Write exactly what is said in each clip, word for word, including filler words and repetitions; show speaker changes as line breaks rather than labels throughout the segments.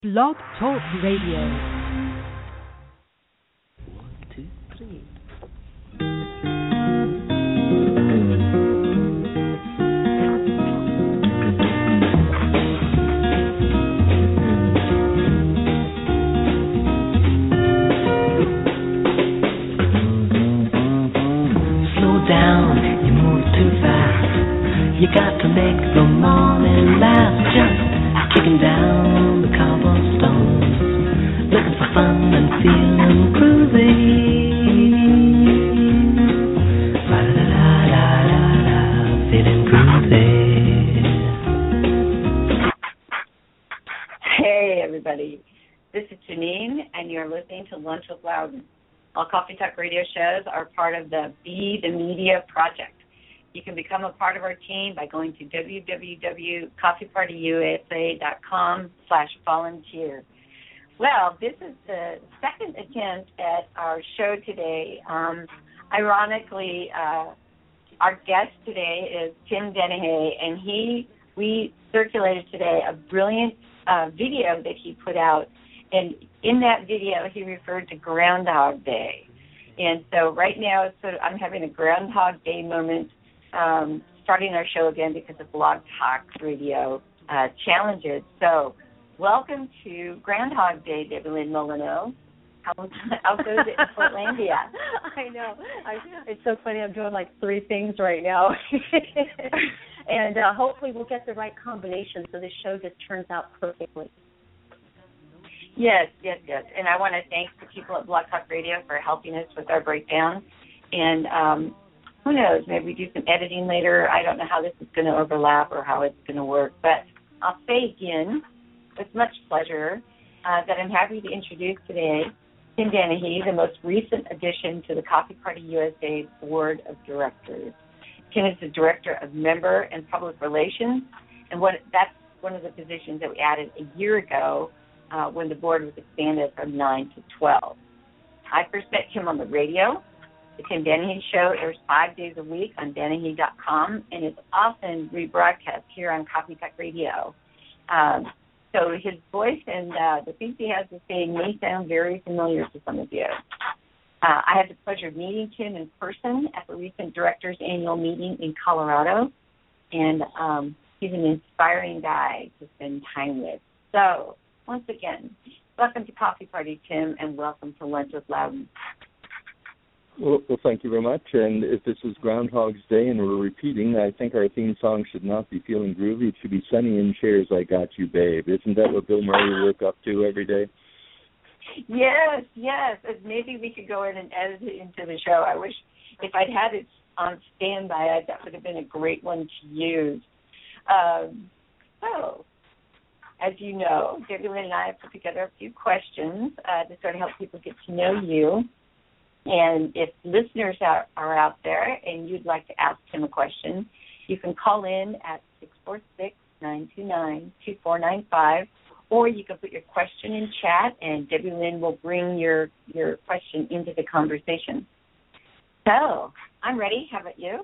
Blog Talk Radio.
One, two, three. Slow down, you move too fast. You got to make the morning last. Just kicking down the cobblestones, looking for fun and feeling groovy. La-da-da-da-da-da, feeling groovy.
Hey, everybody. This is Janine, and you're listening to Lunch with Loudon. All Coffee Talk radio shows are part of the Be the Media project. You can become a part of our team by going to w w w dot coffee party u s a dot com slash volunteer. Well, this is the second attempt at our show today. Um, ironically, uh, our guest today is Tim Dennehy, and he we circulated today a brilliant uh, video that he put out. And in that video, he referred to Groundhog Day. And so right now, it's sort of, I'm having a Groundhog Day moment. Um, starting our show again because of Blog Talk Radio uh, challenges. So, welcome to Groundhog Day, Debbie Lynn Molyneux. How, how goes it in Portlandia?
I know. I, it's so funny. I'm doing like three things right now. and uh, hopefully we'll get the right combination so this show just turns out perfectly.
Yes, yes, yes. And I want to thank the people at Blog Talk Radio for helping us with our breakdown. And um, who knows, maybe we do some editing later. I don't know how this is going to overlap or how it's going to work. But I'll say again, with much pleasure, uh, that I'm happy to introduce today Tim Dennehy, the most recent addition to the Coffee Party U S A Board of Directors. Tim is the Director of Member and Public Relations, and what that's one of the positions that we added a year ago uh, when the board was expanded from nine to twelve. I first met Tim on the radio. The Tim Dennehy Show airs five days a week on dennehy dot com, and it's often rebroadcast here on Coffee Talk Radio. Um, so his voice and uh, the things he has to say may sound very familiar to some of you. Uh, I had the pleasure of meeting Tim in person at the recent Directors Annual Meeting in Colorado, and um, he's an inspiring guy to spend time with. So, once again, welcome to Coffee Party, Tim, and welcome to Lunch with Loudon.
Well, well, thank you very much. And if this is Groundhog's Day and we're repeating, I think our theme song should not be Feeling Groovy. It should be Sunny in Chairs, I Got You, Babe. Isn't that what Bill Murray woke up to every day?
Yes, yes. Maybe we could go in and edit it into the show. I wish if I'd had it on standby, that would have been a great one to use. Um, so, as you know, Debbie Lynn and I have put together a few questions uh, to sort of help people get to know you. And if listeners are, are out there and you'd like to ask him a question, you can call in at six four six, nine two nine, two four nine five, or you can put your question in chat, and Debbie Lynn will bring your, your question into the conversation. So, I'm ready. How about you?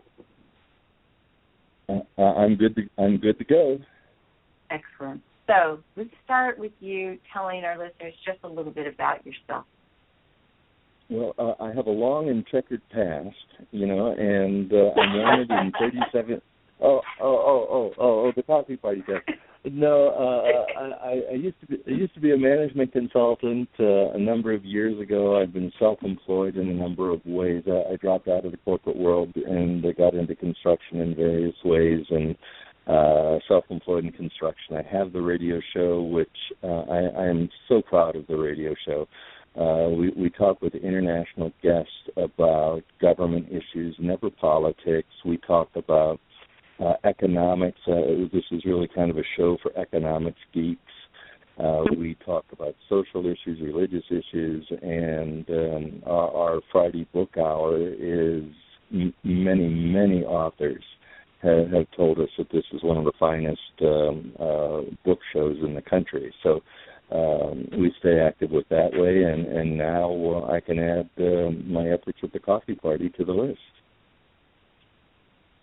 Uh, I'm good. To, I'm good to go.
Excellent. So, let's start with you telling our listeners just a little bit about yourself.
Well, uh, I have a long and checkered past, you know, and uh, I'm wanted in thirty-seven. Oh, oh, oh, oh, oh, oh, the Coffee Party test. No, uh, I, I used to be I used to be a management consultant uh, a number of years ago. I've been self-employed in a number of ways. I, I dropped out of the corporate world and I got into construction in various ways, and uh, self-employed in construction. I have the radio show, which uh, I, I am so proud of the radio show. Uh, we, we talk with international guests about government issues, never politics. We talk about uh, economics. Uh, this is really kind of a show for economics geeks. Uh, we talk about social issues, religious issues, and um, our, our Friday book hour is m- many, many authors have, have told us that this is one of the finest um, uh, book shows in the country. So Um, we stay active with that way, and, and now uh, I can add uh, my efforts with the Coffee Party to the list.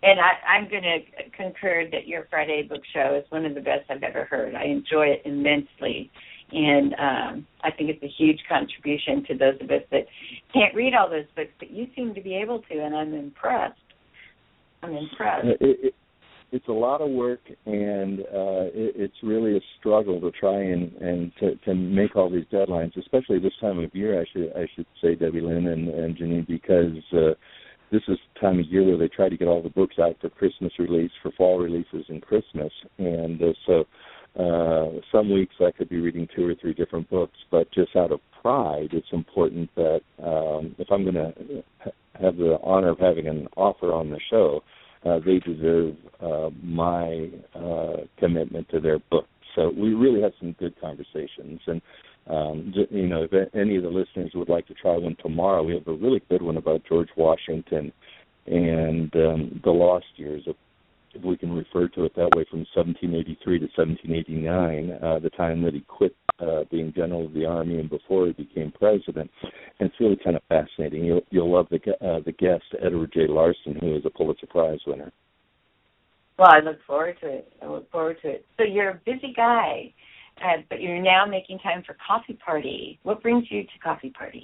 And I, I'm going to concur that your Friday book show is one of the best I've ever heard. I enjoy it immensely. And um, I think it's a huge contribution to those of us that can't read all those books, but you seem to be able to, and I'm impressed. I'm impressed.
It, it, it's a lot of work, and uh, it, it's really a struggle to try and, and to, to make all these deadlines, especially this time of year, I should I should say, Debbie Lynn and, and Janine, because uh, this is the time of year where they try to get all the books out for Christmas release, for fall releases and Christmas. And uh, so uh, some weeks I could be reading two or three different books, but just out of pride, it's important that um, if I'm going to have the honor of having an author on the show, uh, they deserve uh, my uh, commitment to their book. So we really had some good conversations. And Um, you know, if any of the listeners would like to try one tomorrow, we have a really good one about George Washington and um, the lost years, if we can refer to it that way, from seventeen eighty-three to seventeen eighty-nine, uh, the time that he quit uh, being general of the Army and before he became president. And it's really kind of fascinating. You'll, you'll love the, uh, the guest, Edward J. Larson, who is a Pulitzer Prize winner.
Well, I look forward to it. I look forward to it. So you're a busy guy. Uh, but you're now making time for Coffee Party. What brings you to Coffee Party?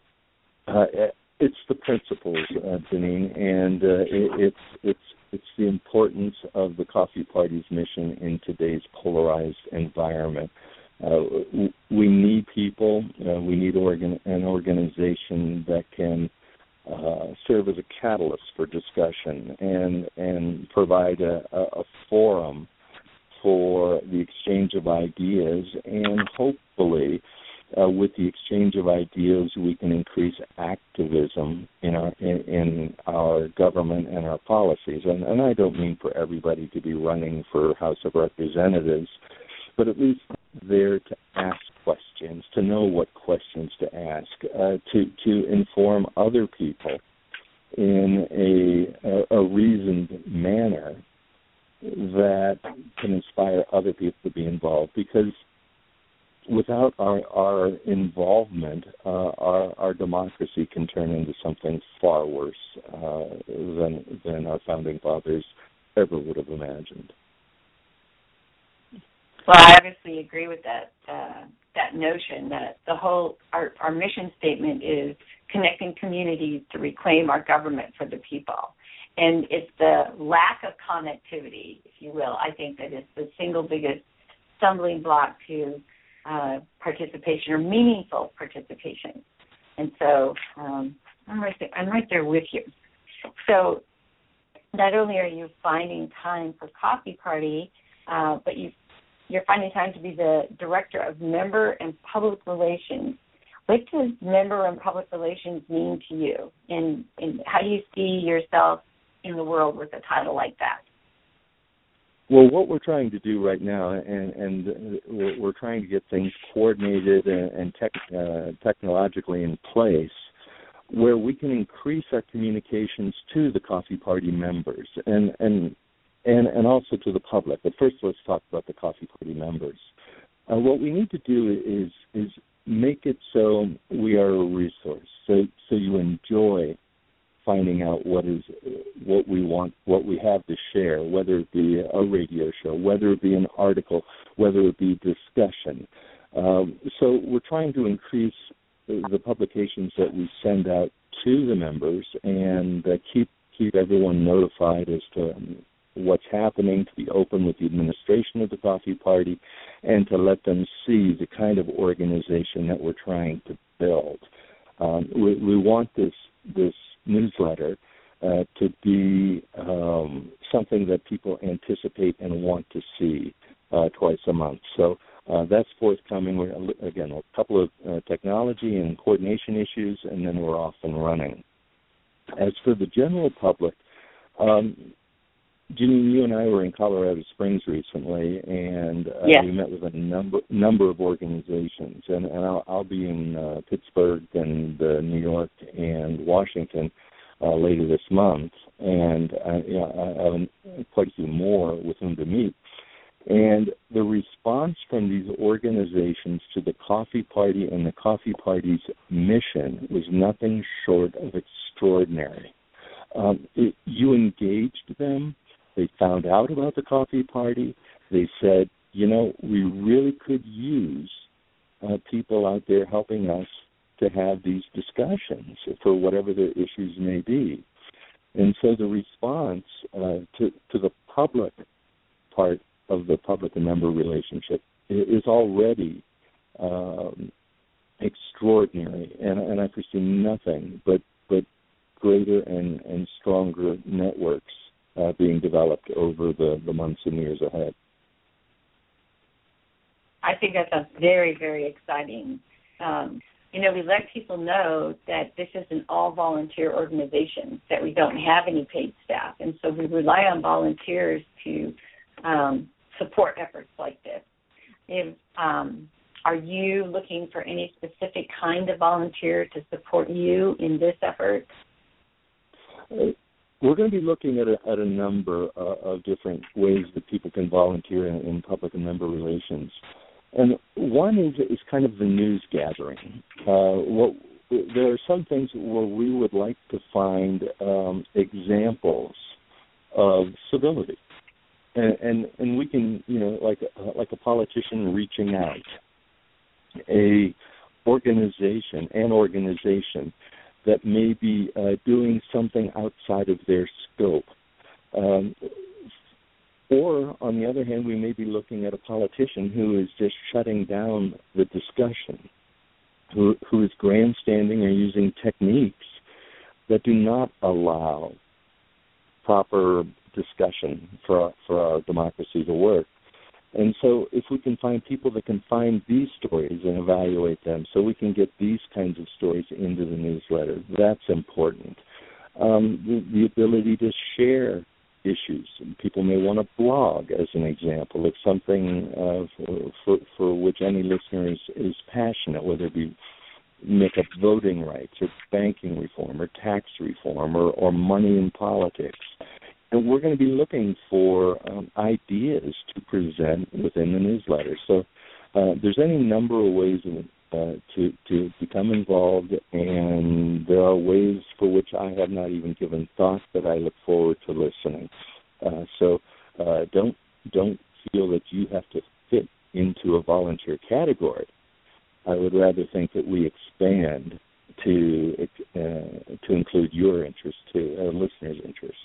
Uh, it's the principles, uh, Janine, and uh, it, it's it's it's the importance of the Coffee Party's mission in today's polarized environment. Uh, we need people. Uh, we need organ- an organization that can uh, serve as a catalyst for discussion and and provide a, a, a forum for the exchange of ideas, and hopefully uh, with the exchange of ideas we can increase activism in our in, in our government and our policies. And, and I don't mean for everybody to be running for House of Representatives, but at least there to ask questions, to know what questions to ask, uh, to, to inform other people in a, a, a reasoned manner that can inspire other people to be involved, because without our, our involvement, uh, our, our democracy can turn into something far worse uh, than than our founding fathers ever would have imagined.
Well, I obviously agree with that uh, that notion that the whole our, our mission statement is connecting communities to reclaim our government for the people. And it's the lack of connectivity, if you will, I think that is the single biggest stumbling block to uh, participation or meaningful participation. And so um, I'm right there, I'm right there with you. So not only are you finding time for Coffee Party, uh, but you, you're finding time to be the Director of Member and Public Relations. What does Member and Public Relations mean to you? And, and how do you see yourself in the world with a title like that?
Well, what we're trying to do right now, and, and we're, we're trying to get things coordinated and, and tech, uh, technologically in place where we can increase our communications to the Coffee Party members and, and, and, and also to the public. But first, let's talk about the Coffee Party members. Uh, what we need to do is is make it so we are a resource, so so you enjoy finding out what is what we want, what we have to share, whether it be a radio show, whether it be an article, whether it be discussion. Um, so we're trying to increase the, the publications that we send out to the members and uh, keep keep everyone notified as to what's happening, to be open with the administration of the Coffee Party, and to let them see the kind of organization that we're trying to build. Um, we, we want this this newsletter uh, to be um, something that people anticipate and want to see uh, twice a month. So uh, that's forthcoming. We're, again, a couple of uh, technology and coordination issues, and then we're off and running. As for the general public, um, Janine, you and I were in Colorado Springs recently, and uh,
yes.
we met with a number number of organizations. And, and I'll, I'll be in uh, Pittsburgh and uh, New York and Washington uh, later this month, and uh, you know, I have quite a few more with whom to meet. And the response from these organizations to the Coffee Party and the Coffee Party's mission was nothing short of extraordinary. Um, it, you engaged them. They found out about the coffee party. They said, you know, we really could use uh, people out there helping us to have these discussions for whatever the issues may be. And so the response uh, to, to the public part of the public and member relationship is already um, extraordinary, and, and I foresee nothing but, but greater and, and stronger networks uh, being developed over the, the months and years ahead.
I think that sounds very, very exciting. Um, you know, we let people know that this is an all-volunteer organization, that we don't have any paid staff, and so we rely on volunteers to um, support efforts like this. If, um, are you looking for any specific kind of volunteer to support you in this effort?
We're going to be looking at a, at a number uh, of different ways that people can volunteer in, in public and member relations. And one is, is kind of the news gathering. Uh, what, there are some things where we would like to find um, examples of civility. And, and and we can, you know, like uh, like a politician reaching out, a organization, an organization that may be uh, doing something outside of their scope. Um, or, on the other hand, we may be looking at a politician who is just shutting down the discussion, who who is grandstanding or using techniques that do not allow proper discussion for our, for our democracy to work. And so if we can find people that can find these stories and evaluate them so we can get these kinds of stories into the newsletter, that's important. Um, the, the ability to share issues. People may want to blog, as an example. It's something uh, for, for which any listener is, is passionate, whether it be make up voting rights or banking reform or tax reform or, or money in politics. And we're going to be looking for um, ideas to present within the newsletter. So uh, there's any number of ways in, uh, to, to become involved, and there are ways for which I have not even given thought that I look forward to listening. Uh, so uh, don't don't feel that you have to fit into a volunteer category. I would rather think that we expand to uh, to include your interests too, uh, listeners' interests.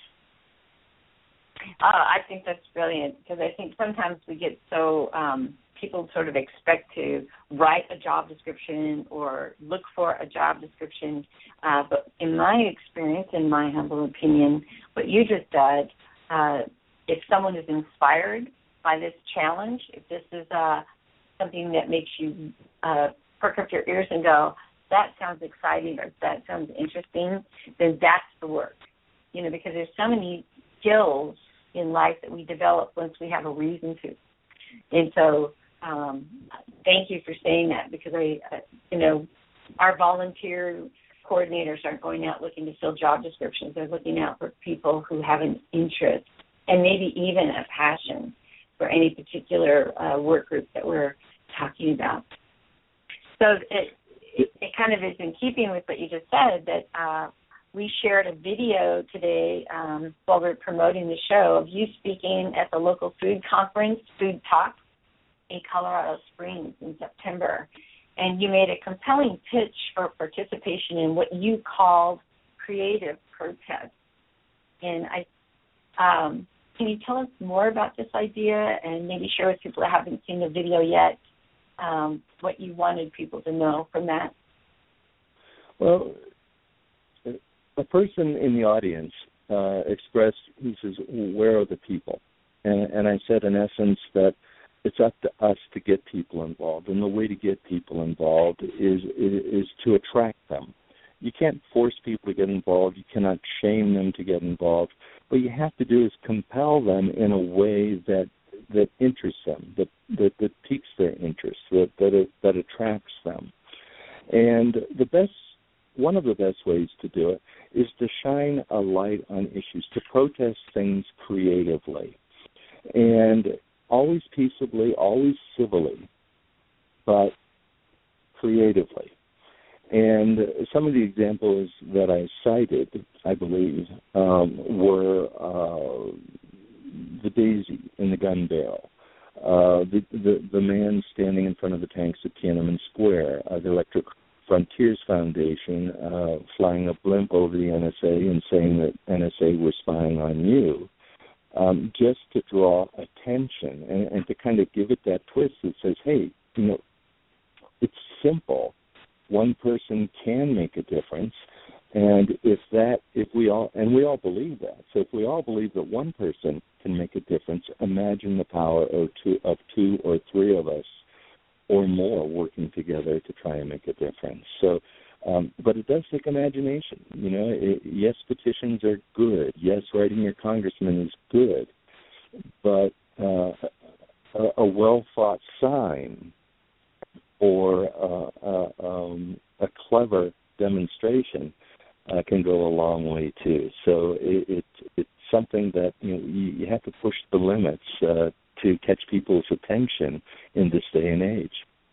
Uh, I think that's brilliant, because I think sometimes we get so, um, people sort of expect to write a job description or look for a job description. Uh, but in my experience, in my humble opinion, what you just did, uh, if someone is inspired by this challenge, if this is uh, something that makes you uh, perk up your ears and go, that sounds exciting or that sounds interesting, then that's the work. You know, because there's so many skills in life that we develop once we have a reason to. And so um, thank you for saying that, because, I, uh, you know, our volunteer coordinators aren't going out looking to fill job descriptions. They're looking out for people who have an interest and maybe even a passion for any particular uh, work group that we're talking about. So it, it, it kind of is in keeping with what you just said, that uh, we shared a video today um, while we we're promoting the show of you speaking at the local food conference, Food Talk, in Colorado Springs in September. And you made a compelling pitch for participation in what you called creative protest. And I, um, can you tell us more about this idea and maybe share with people that haven't seen the video yet um, what you wanted people to know from that?
Well, a person in the audience uh, expressed, he says, where are the people? And, and I said, in essence, that it's up to us to get people involved. And the way to get people involved is, is, is to attract them. You can't force people to get involved. You cannot shame them to get involved. What you have to do is compel them in a way that that interests them, that, that, that piques their interest, that, that, it, that attracts them. And the best One of the best ways to do it is to shine a light on issues, to protest things creatively, and always peaceably, always civilly, but creatively. And some of the examples that I cited, I believe, um, were uh, the daisy in the gun barrel, uh, the, the the man standing in front of the tanks at Tiananmen Square, uh, the Electric Frontiers Foundation uh, flying a blimp over the N S A and saying that N S A was spying on you, um, just to draw attention and, and to kind of give it that twist that says, hey, you know, it's simple. One person can make a difference, and if that, if we all, and we all believe that. So if we all believe that one person can make a difference, imagine the power of two, of two or three of us or more working together to try and make a difference. So, um, but it does take imagination. You know, it, yes, petitions are good. Yes, writing your congressman is good, but uh, a, a well-thought sign or uh, uh, um, a clever demonstration uh, can go a long way too. So it, it, it's something that you know you, you have to push the limits uh, to catch people's attention in this day and age.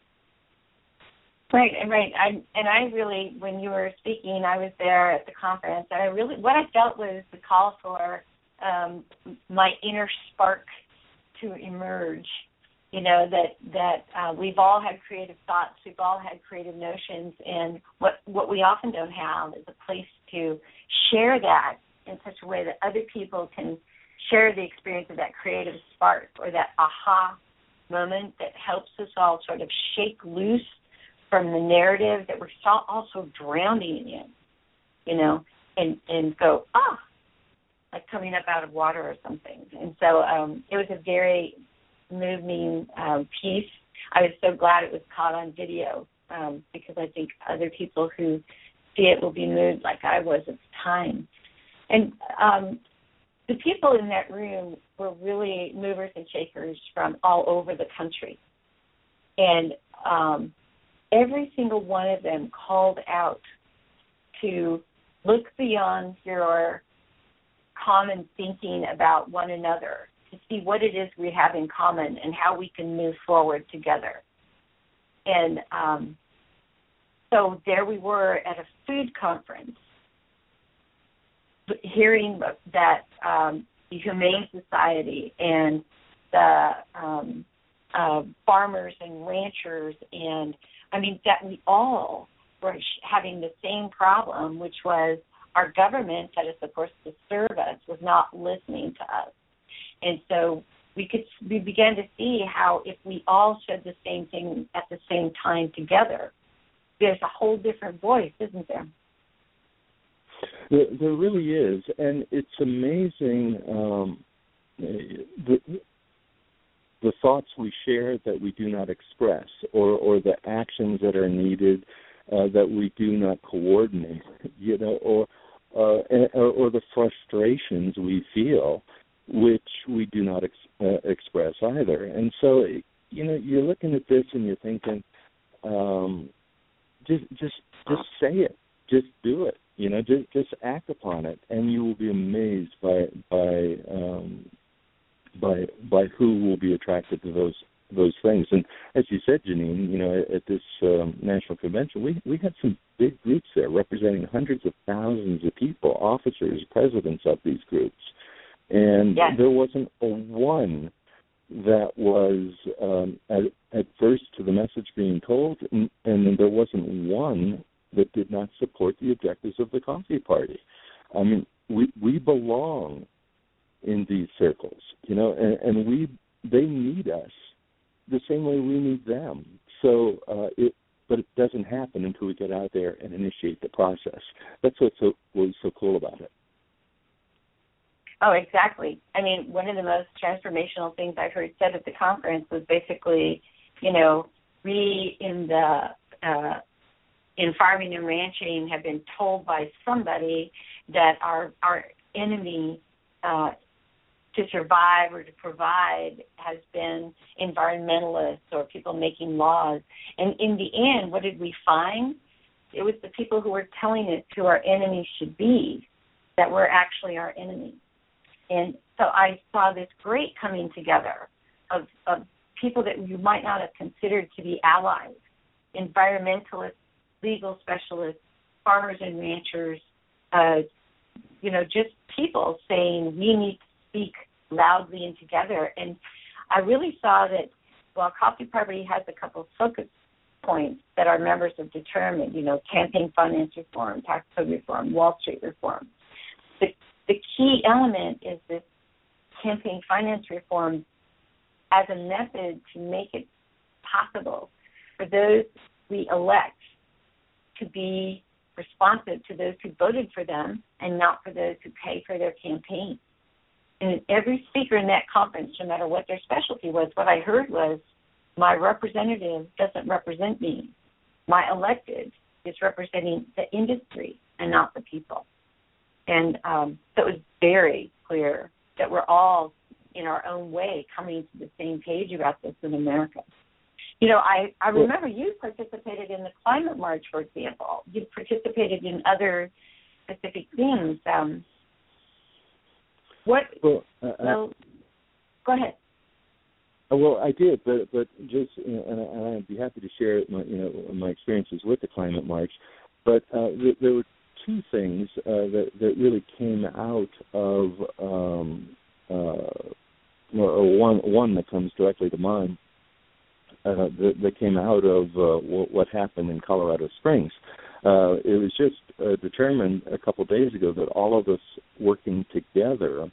Right, right. I, and I really, when you were speaking, I was there at the conference, and I really, what I felt was the call for um, my inner spark to emerge. You know, that that uh, we've all had creative thoughts, we've all had creative notions, and what, what we often don't have is a place to share that in such a way that other people can share the experience of that creative spark or that aha moment that helps us all sort of shake loose from the narrative that we're also drowning in, you know, and, and go, ah, like coming up out of water or something. And so um, it was a very moving um, piece. I was so glad it was caught on video um, because I think other people who see it will be moved like I was at the time. And um, the people in that room were really movers and shakers from all over the country. And um, every single one of them called out to look beyond your common thinking about one another to see what it is we have in common and how we can move forward together. And um, so there we were at a food conference, hearing that um, the Humane Society and the um, uh, farmers and ranchers, and I mean that we all were having the same problem, which was our government that is supposed to serve us was not listening to us. And so we could we began to see how if we all said the same thing at the same time together, there's a whole different voice, isn't there?
There, there really is, and it's amazing um, the, the thoughts we share that we do not express, or, or the actions that are needed uh, that we do not coordinate, you know, or, uh, or or the frustrations we feel, which we do not ex- uh, express either. And so, you know, you're looking at this and you're thinking, um, just just just say it, just do it. You know, just just act upon it, and you will be amazed by by um, by by who will be attracted to those those things. And as you said, Janine, you know, at, at this um, national convention, we we had some big groups there representing hundreds of thousands of people, officers, presidents of these groups, and
yes.
there wasn't a one that was um, ad- adverse to the message being told, and, and there wasn't one that did not support the objectives of the Coffee Party. I mean, we we belong in these circles, you know, and, and we they need us the same way we need them. So, uh, it, but it doesn't happen until we get out there and initiate the process. That's what's so what's so cool about it.
Oh, exactly. I mean, one of the most transformational things I've heard said at the conference was basically, you know, we in the uh, in farming and ranching have been told by somebody that our our enemy uh, to survive or to provide has been environmentalists or people making laws. And in the end, what did we find? It was the people who were telling it to our enemies should be that were actually our enemies. And so I saw this great coming together of, of people that you might not have considered to be allies, environmentalists legal specialists, farmers and ranchers, uh, you know, just people saying we need to speak loudly and together. And I really saw that while Coffee Party has a couple of focus points that our members have determined, you know, campaign finance reform, tax code reform, Wall Street reform, the, the key element is this campaign finance reform as a method to make it possible for those we elect to be responsive to those who voted for them and not for those who pay for their campaign. And every speaker in that conference, no matter what their specialty was, what I heard was, my representative doesn't represent me. My elected is representing the industry and not the people. And um, so it was very clear that we're all, in our own way, coming to the same page about this in America. You know, I, I remember you participated in the climate march, for example. You participated in other specific things. Um, what?
Well, uh,
well, go ahead.
Well, I did, but but just, you know, and, I, and I'd be happy to share my, you know, my experiences with the climate march. But uh, th- there were two things uh, that that really came out of, um, uh, or one one that comes directly to mind. Uh, that, that came out of uh, w- what happened in Colorado Springs. Uh, it was just uh, determined a couple of days ago that all of us working together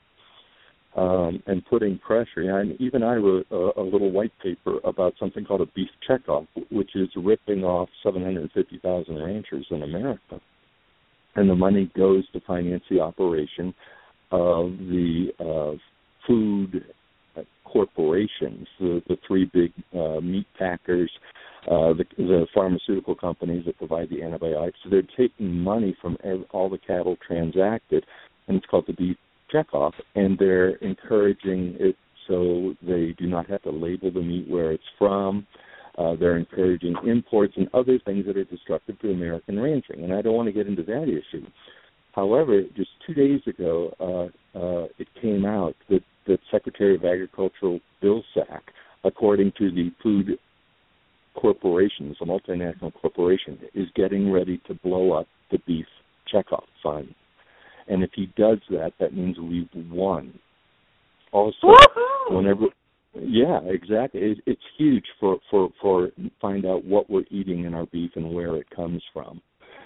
um, and putting pressure, and even I wrote a, a little white paper about something called a beef checkoff, which is ripping off seven hundred fifty thousand ranchers in America. And the money goes to finance the operation of the uh, food corporations, the, the three big uh, meat packers, uh, the, the pharmaceutical companies that provide the antibiotics. So they're taking money from every, all the cattle transacted, and it's called the beef checkoff, and they're encouraging it so they do not have to label the meat where it's from. Uh, they're encouraging imports and other things that are destructive to American ranching, and I don't want to get into that issue. However, just two days ago, uh, uh, it came out that the Secretary of Agriculture, Bill Sack, according to the Food Corporation, a multinational corporation, is getting ready to blow up the beef checkoff fund. And if he does that, that means we've won. Also,
Woo-hoo!
whenever, yeah, exactly, it, it's huge for, for, for find out what we're eating in our beef and where it comes from.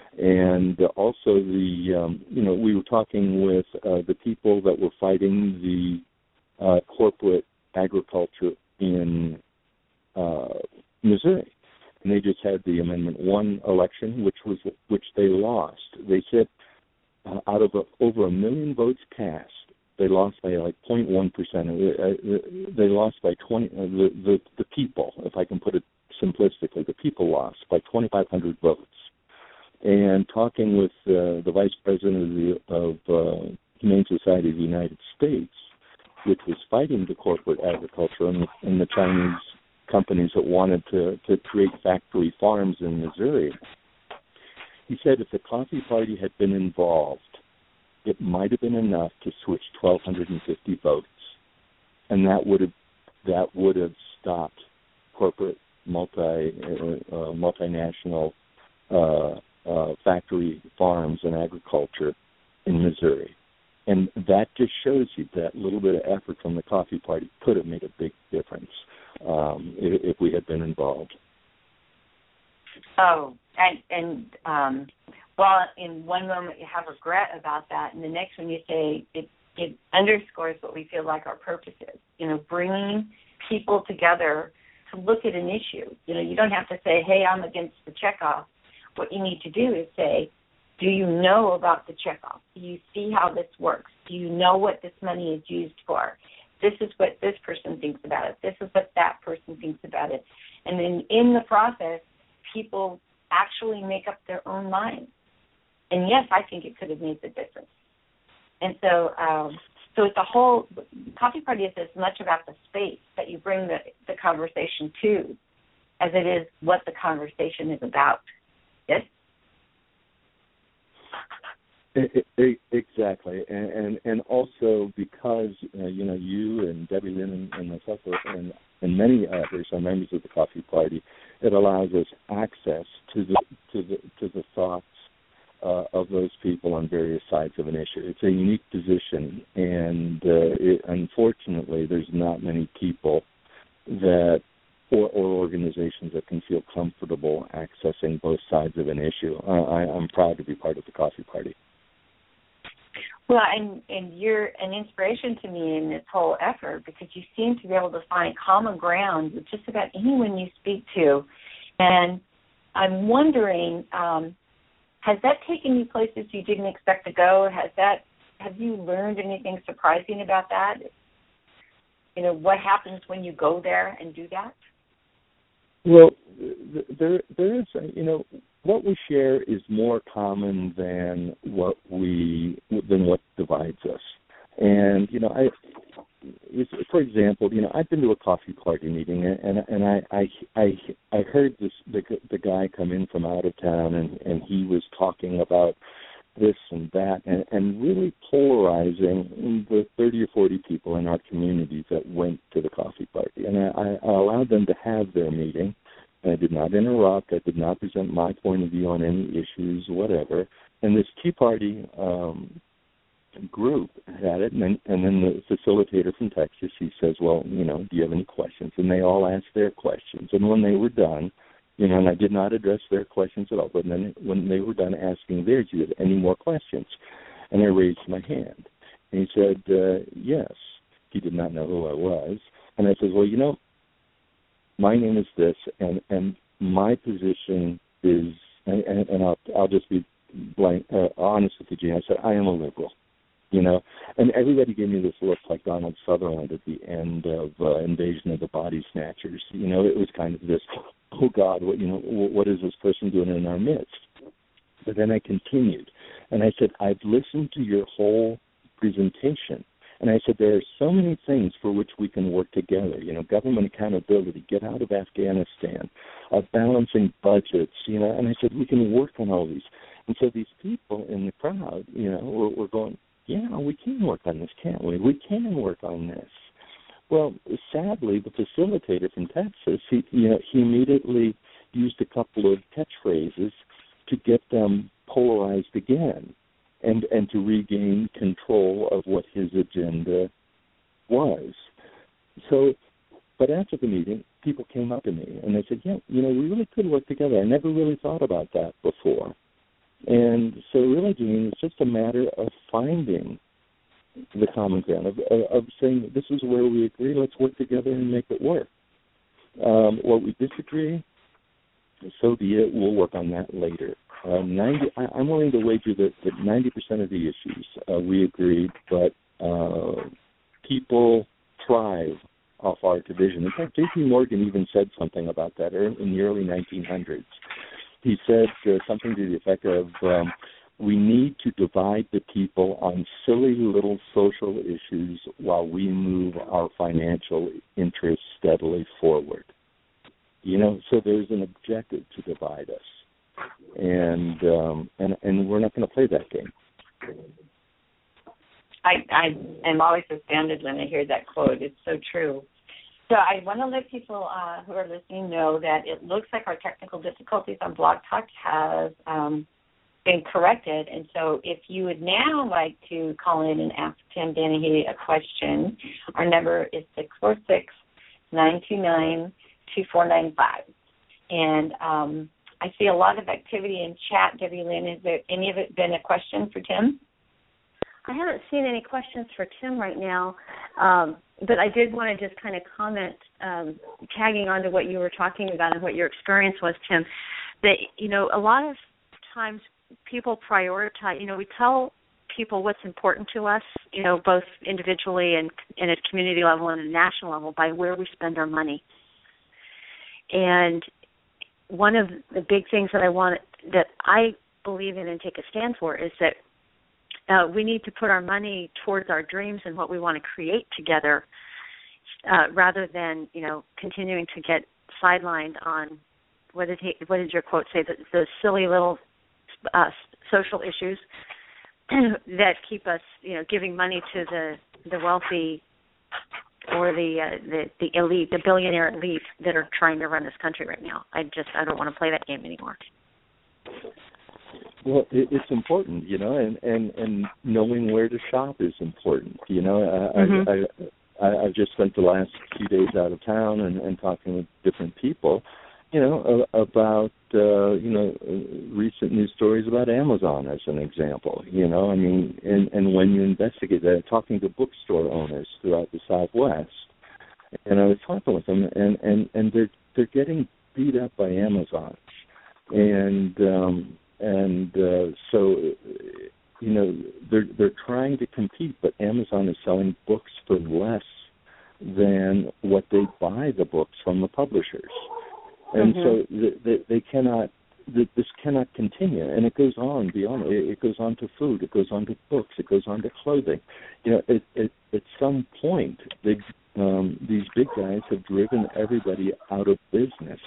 And also the, um, you know, we were talking with uh, the people that were fighting the uh, corporate agriculture in uh, Missouri. And they just had the Amendment one election, which was which they lost. They said uh, out of a, over a million votes cast, they lost by like zero point one percent. They lost by twenty. Uh, the, the the people, if I can put it simplistically, the people lost by twenty-five hundred votes. And talking with uh, the vice president of the of uh, Humane Society of the United States, which was fighting the corporate agriculture and the, and the Chinese companies that wanted to, to create factory farms in Missouri, he said if the Coffee Party had been involved, it might have been enough to switch one thousand two hundred fifty votes, and that would have that would have stopped corporate multi uh, uh, multinational uh, uh, factory farms and agriculture in Missouri. And that just shows you that little bit of effort from the Coffee Party could have made a big difference um, if, if we had been involved.
Oh, and, and um, well, in one moment you have regret about that, and the next one you say it, it underscores what we feel like our purpose is, you know, bringing people together to look at an issue. You know, you don't have to say, hey, I'm against the checkoff. What you need to do is say, do you know about the checkoff? Do you see how this works? Do you know what this money is used for? This is what this person thinks about it. This is what that person thinks about it. And then in the process, people actually make up their own minds. And yes, I think it could have made the difference. And so um, so it's a whole, Coffee Party is as much about the space that you bring the, the conversation to as it is what the conversation is about. Yes?
It, it, exactly, and, and and also because uh, you know you and Debbie Lynn and, and myself are, and and many others are members of the Coffee Party, it allows us access to the to the to the thoughts uh, of those people on various sides of an issue. It's a unique position, and uh, it, unfortunately, there's not many people that or, or organizations that can feel comfortable accessing both sides of an issue. Uh, I, I'm proud to be part of the Coffee Party.
Well, and, and you're an inspiration to me in this whole effort because you seem to be able to find common ground with just about anyone you speak to. And I'm wondering, um, has that taken you places you didn't expect to go? Has that, have you learned anything surprising about that? You know, what happens when you go there and do that?
Well, there, there is, you know, what we share is more common than what we than what divides us. And you know, I, for example, you know, I've been to a Coffee Party meeting, and and I I I, I heard this the the guy come in from out of town, and, and he was talking about this and that, and, and really polarizing the thirty or forty people in our community that went to the Coffee Party. And I, I allowed them to have their meeting. I did not interrupt. I did not present my point of view on any issues, whatever. And this Tea Party um, group had it, and then, and then the facilitator from Texas, he says, well, you know, do you have any questions? And they all asked their questions. And when they were done, you know, and I did not address their questions at all, but then when they were done asking theirs, do you have any more questions? And I raised my hand. And he said, uh, yes. He did not know who I was. And I said, well, you know, my name is this, and, and my position is, and, and, and I'll, I'll just be blank, uh, honest with you, Gene. I said, I am a liberal, you know. And everybody gave me this look like Donald Sutherland at the end of uh, Invasion of the Body Snatchers. You know, it was kind of this, oh, God, what, you know, what is this person doing in our midst? But then I continued, and I said, I've listened to your whole presentation. And I said, there are so many things for which we can work together, you know, government accountability, get out of Afghanistan, uh, balancing budgets, you know, and I said, we can work on all these. And so these people in the crowd, you know, were, were going, yeah, we can work on this, can't we? We can work on this. Well, sadly, the facilitator from Texas, he, you know, he immediately used a couple of catchphrases to get them polarized again. And, and to regain control of what his agenda was. So, but after the meeting, people came up to me and they said, yeah, you know, we really could work together. I never really thought about that before. And so really, Gene, it's just a matter of finding the common ground, of, of saying this is where we agree, let's work together and make it work. Um, what we disagree, so be it, we'll work on that later. Uh, ninety, I, I'm willing to wager that, that ninety percent of the issues uh, we agreed, but uh, people thrive off our division. In fact, J P Morgan even said something about that in the early nineteen hundreds. He said uh, something to the effect of, um, we need to divide the people on silly little social issues while we move our financial interests steadily forward. You know, so there's an objective to divide us. And um, and and we're not going to play that game.
I I am always astounded when I hear that quote. It's so true. So I want to let people uh, who are listening know that it looks like our technical difficulties on Blog Talk has um, been corrected. And so if you would now like to call in and ask Tim Dennehy a question, our number is six four six, nine two nine, two four nine five. And um I see a lot of activity in chat. Debbie Lynn, has there any of it been a question for Tim?
I haven't seen any questions for Tim right now, um, but I did want to just kind of comment, um, tagging on to what you were talking about and what your experience was, Tim, that, you know, a lot of times people prioritize, you know, we tell people what's important to us, you know, both individually and, and at community level and at national level by where we spend our money. And one of the big things that I want, that I believe in and take a stand for is that uh, we need to put our money towards our dreams and what we want to create together, uh, rather than, you know, continuing to get sidelined on what did he, what did your quote say, the, the silly little uh, social issues that keep us, you know, giving money to the the wealthy or the, uh, the the elite, the billionaire elite that are trying to run this country right now. I just I don't want to play that game anymore.
Well, it, it's important, you know, and, and, and knowing where to shop is important. You know, I, mm-hmm. I, I, I've just spent the last few days out of town and, and talking with different people, you know, about, uh, you know, recent news stories about Amazon as an example, you know, I mean, and, and when you investigate that, talking to bookstore owners throughout the Southwest, and I was talking with them, and, and, and they're, they're getting beat up by Amazon. And, um, and uh, so, you know, they're, they're trying to compete, but Amazon is selling books for less than what they buy the books from the publishers. And mm-hmm. so they, they cannot, this cannot continue. And it goes on beyond, it goes on to food, it goes on to books, it goes on to clothing. You know, it, it, at some point, they, um, these big guys have driven everybody out of business.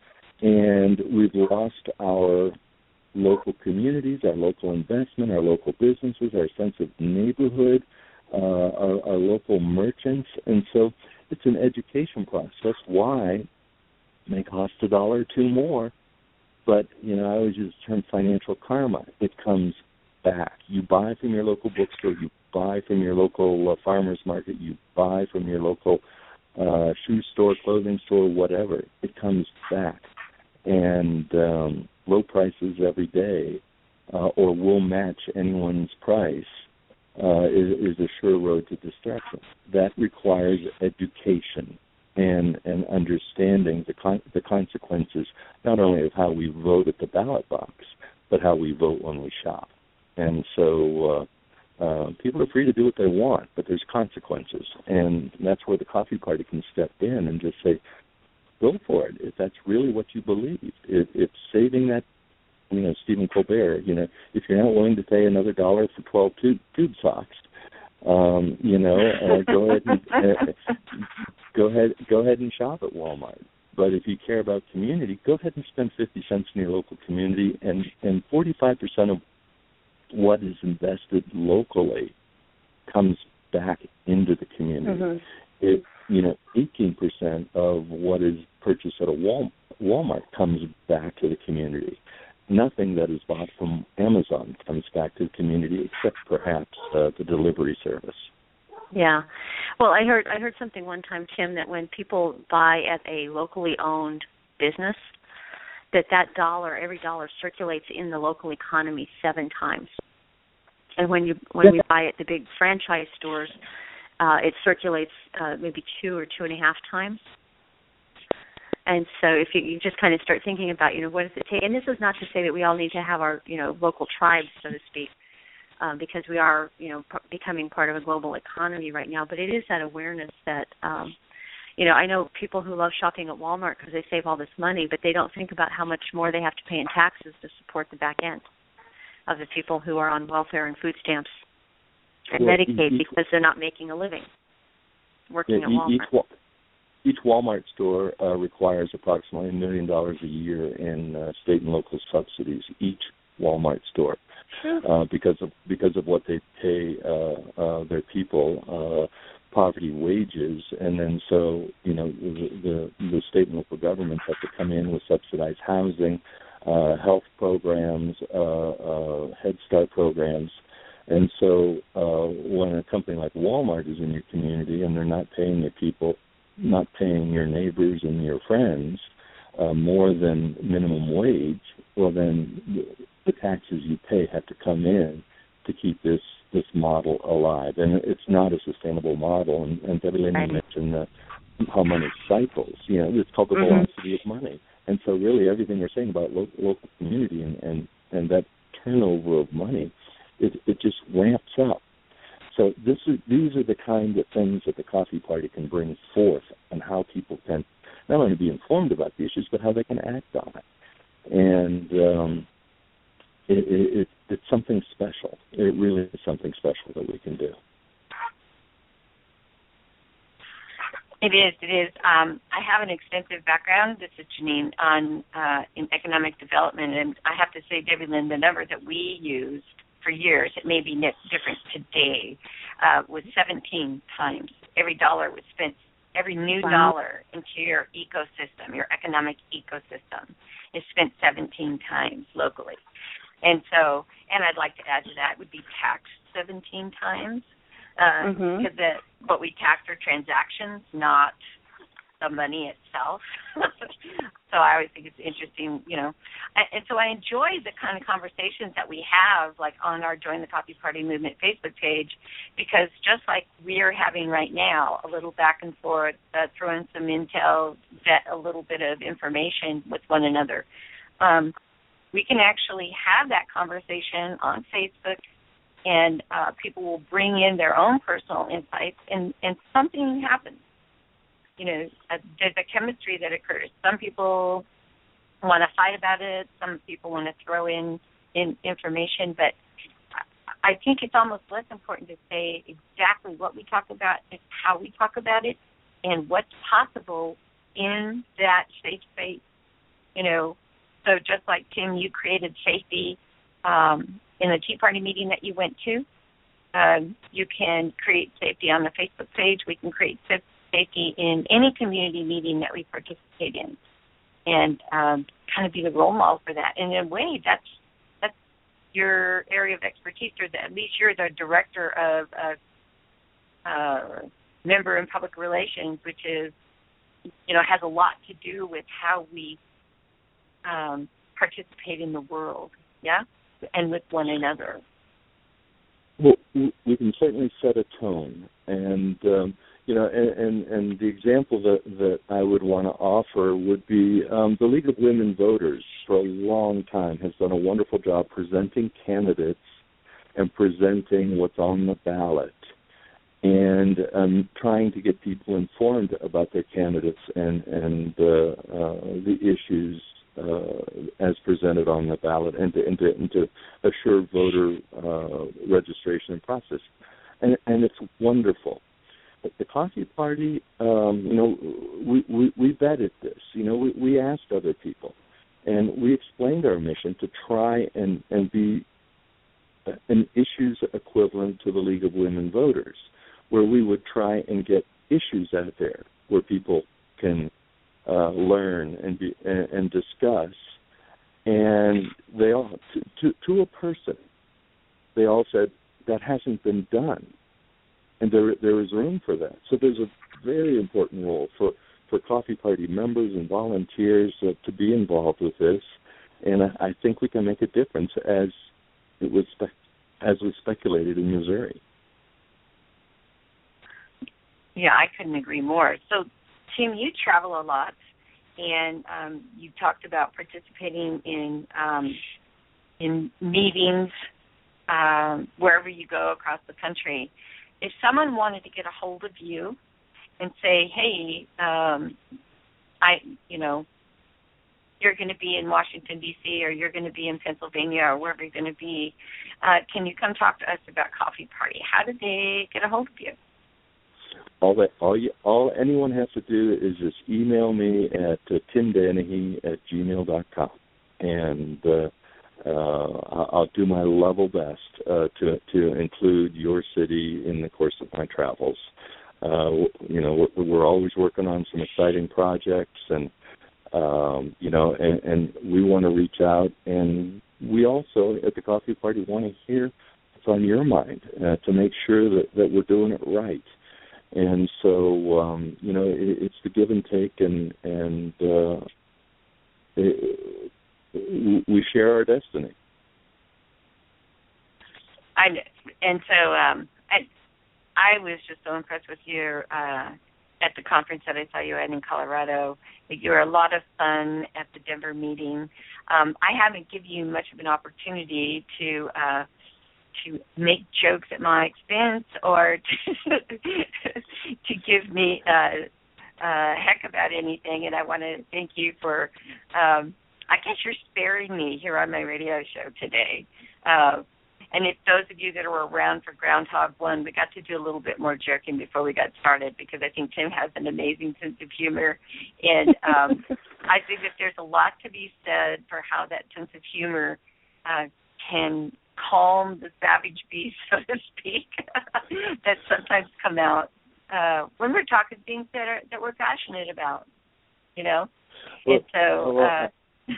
And we've lost our local communities, our local investment, our local businesses, our sense of neighborhood, uh, our, our local merchants. And so it's an education process. Why may cost a dollar or two more, but, you know, I always use the term financial karma. It comes back. You buy from your local bookstore, you buy from your local uh, farmer's market, you buy from your local uh, shoe store, clothing store, whatever. It comes back. And um, low prices every day, uh, or will match anyone's price, uh, is, is a sure road to destruction. That requires education and, and understanding the con- the consequences, not only of how we vote at the ballot box, but how we vote when we shop. And so uh, uh, people are free to do what they want, but there's consequences. And that's where the Coffee Party can step in and just say, go for it if that's really what you believe. If, if saving that, you know, Stephen Colbert, you know, if you're not willing to pay another dollar for twelve tube, tube socks, um, you know, uh, go ahead and uh, go ahead go ahead and shop at Walmart. But if you care about community, go ahead and spend fifty cents in your local community, and and forty-five percent of what is invested locally comes back into the community. Mm-hmm. It, you know, eighteen percent of what is purchased at a Wal- Walmart comes back to the community. Nothing that is bought from Amazon comes back to the community, except perhaps uh, the delivery service.
Yeah. Well, I heard I heard something one time, Tim, that when people buy at a locally owned business, that that dollar, every dollar circulates in the local economy seven times. And when you when we buy at the big franchise stores, Uh, it circulates uh, maybe two or two and a half times. And so if you, you just kind of start thinking about, you know, what does it take? And this is not to say that we all need to have our, you know, local tribes, so to speak, um, because we are, you know, p- becoming part of a global economy right now. But it is that awareness that, um, you know, I know people who love shopping at Walmart because they save all this money, but they don't think about how much more they have to pay in taxes to support the back end of the people who are on welfare and food stamps and well, Medicaid each, because they're not making a living working
yeah,
at Walmart.
Each, each Walmart store uh, requires approximately a million dollars a year in uh, state and local subsidies. Each Walmart store, uh, because of because of what they pay uh, uh, their people, uh, poverty wages, and then so you know the, the the state and local governments have to come in with subsidized housing, uh, health programs, uh, uh, Head Start programs. And so uh, when a company like Walmart is in your community and they're not paying your people, not paying your neighbors and your friends uh, more than minimum wage, well, then the taxes you pay have to come in to keep this, this model alive. And it's not a sustainable model. And, and Debbie Lehman right. mentioned uh, how money cycles. You know, it's called the mm-hmm. velocity of money. And so really everything we're saying about lo- local community and, and, and that turnover of money, It, it just ramps up. So this is, these are the kind of things that the Coffee Party can bring forth and how people can not only be informed about the issues, but how they can act on it. And um, it, it, it, it's something special. It really is something special that we can do.
It is. It is. Um, I have an extensive background, this is Janine, on uh, in economic development, and I have to say, Debbie Lynn, the number that we used for years, it may be different today, uh, was seventeen times every dollar was spent, every new
Wow.
dollar into your ecosystem, your economic ecosystem, is spent seventeen times locally. And so, and I'd like to add to that would be taxed seventeen times, because uh,
Mhm.
the what we tax are transactions, not the money itself. So I always think it's interesting, you know. And, and so I enjoy the kind of conversations that we have, like on our Join the Coffee Party Movement Facebook page, because just like we're having right now, a little back and forth, uh, throw in some intel, vet a little bit of information with one another. Um, we can actually have that conversation on Facebook, and uh, people will bring in their own personal insights, and, and something happens. You know, uh, there's a chemistry that occurs. Some people want to fight about it. Some people want to throw in, in information. But I think it's almost less important to say exactly what we talk about and how we talk about it and what's possible in that safe space. You know, so just like, Tim, you created safety um, in the Tea Party meeting that you went to, um, you can create safety on the Facebook page. We can create safety safety in any community meeting that we participate in, and um, kind of be the role model for that. And in a way, that's that's your area of expertise, or the, at least you're the director of a uh, member in public relations, which is, you know, has a lot to do with how we um, participate in the world, yeah, and with one another.
Well, we can certainly set a tone, and um, you know, and, and, and the example that, that I would want to offer would be um, the League of Women Voters for a long time has done a wonderful job presenting candidates and presenting what's on the ballot, and um, trying to get people informed about their candidates and, and uh, uh, the issues uh, as presented on the ballot, and to, and to, and to assure voter uh, registration and process. And, and it's wonderful. The Coffee Party, um, you know, we, we, we vetted this. You know, we, we asked other people, and we explained our mission to try and, and be an issues equivalent to the League of Women Voters, where we would try and get issues out there where people can uh, learn and, be, and, and discuss. And they all, to, to, to a person, they all said, that hasn't been done. And there there is room for that. So there's a very important role for, for Coffee Party members and volunteers uh, to be involved with this. And I, I think we can make a difference, as it was spe- as was speculated in Missouri.
Yeah, I couldn't agree more. So, Tim, you travel a lot, and um, you talked about participating in um, in meetings um, wherever you go across the country. If someone wanted to get a hold of you and say, hey, um, I, you know, you're going to be in Washington, D C, or you're going to be in Pennsylvania, or wherever you're going to be, uh, can you come talk to us about Coffee Party? How did they get a hold of you?
All that, all you, all anyone has to do is just email me at uh, tim danahy at gmail dot com, and uh, uh, I'll do my level best uh, to to include your city in the course of my travels. Uh, you know, we're, we're always working on some exciting projects, and um, you know, and, and we want to reach out, and we also at the Coffee Party want to hear what's on your mind uh, to make sure that, that we're doing it right. And so, um, you know, it, it's the give and take, and and uh, it, we share our destiny.
I and so um, I I was just so impressed with you uh, at the conference that I saw you at in Colorado. You were a lot of fun at the Denver meeting. Um, I haven't given you much of an opportunity to. Uh, to make jokes at my expense, or to, to give me uh, uh, heck about anything. And I want to thank you for, um, I guess you're sparing me here on my radio show today. Uh, and if those of you that were around for Groundhog One, we got to do a little bit more joking before we got started, because I think Tim has an amazing sense of humor. And um, I think that there's a lot to be said for how that sense of humor uh, can calm the savage beast, so to speak, that sometimes come out uh, when we're talking things that are that we're passionate about, you know.
Well,
and so.
well,
Uh,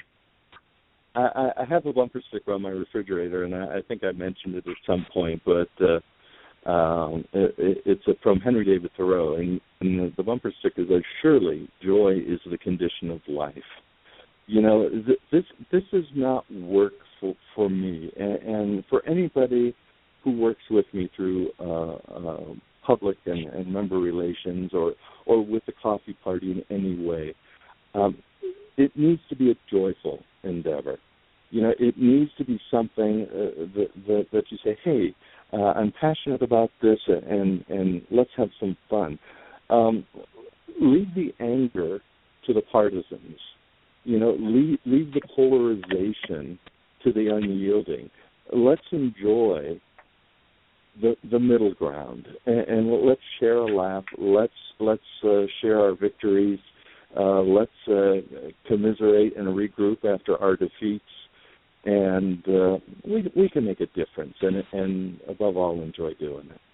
I, I have a bumper sticker on my refrigerator, and I, I think I mentioned it at some point, but uh, um, it, it's a, from Henry David Thoreau, and, and the, the bumper sticker says, "Surely joy is the condition of life." You know, th- this this is not work for, for me, and, and for anybody who works with me through uh, uh, public and, and member relations, or or with the coffee party in any way. Um, it needs to be a joyful endeavor. You know, it needs to be something uh, that, that that you say, hey, uh, I'm passionate about this, and and let's have some fun. Um, leave the anger to the partisans. You know, leave, leave the polarization to the unyielding. Let's enjoy the the middle ground, and, and let's share a laugh. Let's let's uh, share our victories. Uh, let's uh, commiserate and regroup after our defeats, and uh, we we can make a difference, and and above all, enjoy doing it.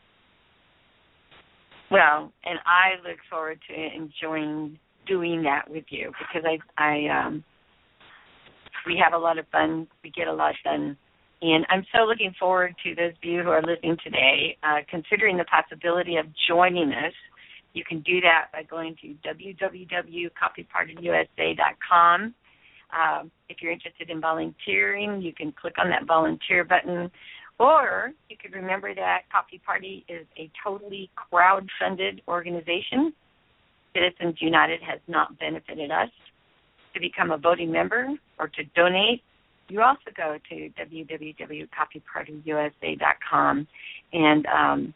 Well, and I look forward to enjoying doing that with you, because I I um, we have a lot of fun. We get a lot done, and I'm so looking forward to those of you who are listening today, uh, considering the possibility of joining us. You can do that by going to w w w dot coffee party u s a dot com. Um, if you're interested in volunteering, you can click on that volunteer button. Or you could remember that Coffee Party is a totally crowd-funded organization. Citizens United has not benefited us. To become a voting member or to donate, you also go to w w w dot coffee party u s a dot com and um,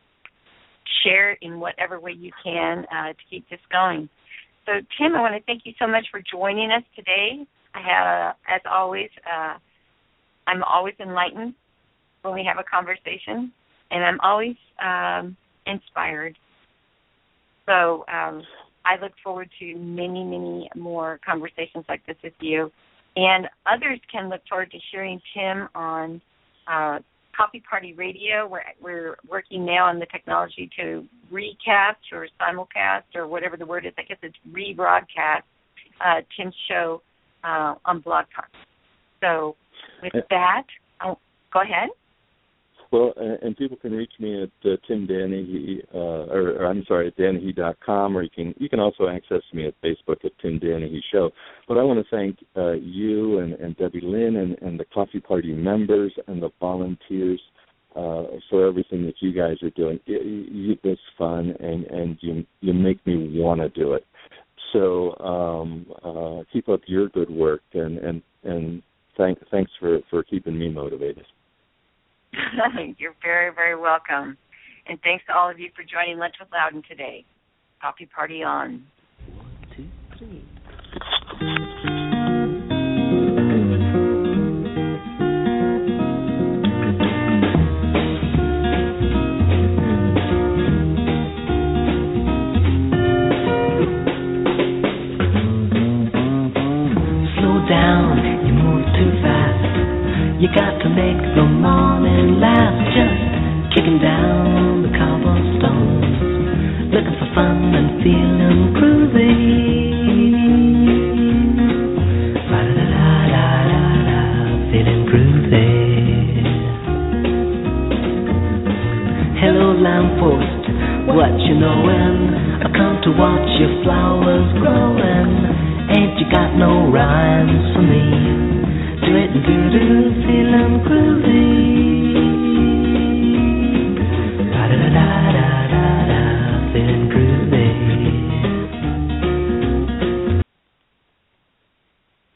share in whatever way you can uh, to keep this going. So, Tim, I want to thank you so much for joining us today. I have, as always, uh, I'm always enlightened when we have a conversation, and I'm always um, inspired. So um, I look forward to many, many more conversations like this with you. And others can look forward to hearing Tim on uh, Coffee Party Radio. We're, we're working now on the technology to recast or simulcast or whatever the word is. I guess it's rebroadcast uh, Tim's show uh, on Blog Talk. So with that, oh, go ahead.
Well, and people can reach me at uh, Tim Danahy, uh, or, or I'm sorry, at danahy dot com, or you can you can also access me at Facebook at Tim Danahy Show. But I want to thank uh, you and, and Debbie Lynn and, and the Coffee Party members and the volunteers uh, for everything that you guys are doing. It, it, it's fun, and, and you you make me want to do it. So um, uh, keep up your good work, and and, and thank, thanks for, for keeping me motivated.
You're very, very welcome. And thanks to all of you for joining Lunch with Loudon today. Coffee Party on.
One, two, three. Slow down, you move too fast. You got to make the morning last, just kicking down the cobblestones, looking for fun and feeling groovy. La-da-da-da-da-da, feeling groovy. Hello, lamppost, what you knowin'? I come to watch your flowers.